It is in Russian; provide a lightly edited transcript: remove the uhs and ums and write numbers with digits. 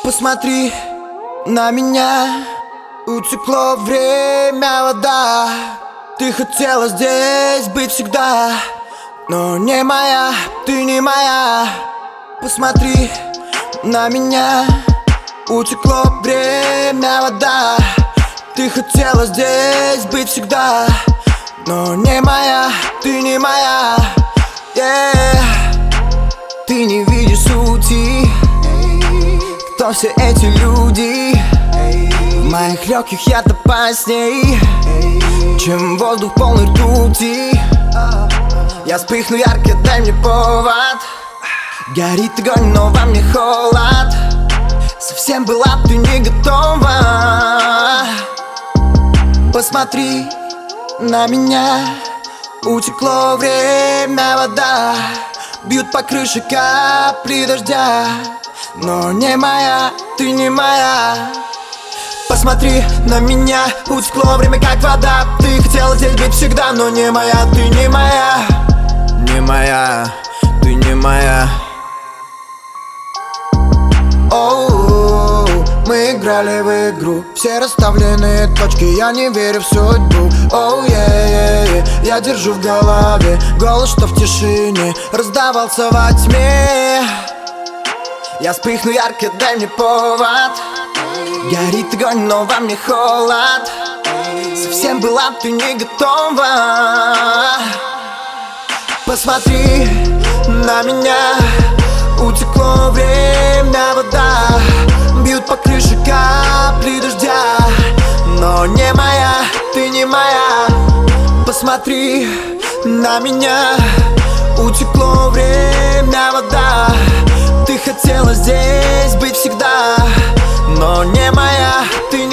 Посмотри на меня, утекло время, вода. Ты хотела здесь быть всегда, но не моя, ты не моя. Посмотри на меня, утекло время, вода. Ты хотела здесь быть всегда, но не моя, ты не моя. Ты не видишь сути, кто все эти люди. В моих легких яд опасней, чем воздух полный ртути. Я вспыхну ярко, дай мне повод. Горит огонь, но во мне холод. Совсем была ты не готова. Посмотри на меня, утекло время, вода. Бьют по крыше капли дождя, но не моя, ты не моя. Посмотри на меня, утекло время как вода. Ты хотела здесь быть всегда, но не моя, ты не моя. Не моя, ты не моя. Оу, мы играли в игру, все расставленные точки, я не верю в судьбу. Оу, я держу в голове голос, что в тишине раздавался во тьме. Я вспыхну ярко, дай мне повод. Горит огонь, но во мне холод. Совсем была ты не готова. Посмотри на меня, утекло время, вода. Бьют по крыше капли дождя, но не моя, ты не моя. Посмотри на меня, утекло время, вода. Ты хотела здесь быть всегда, но не моя, ты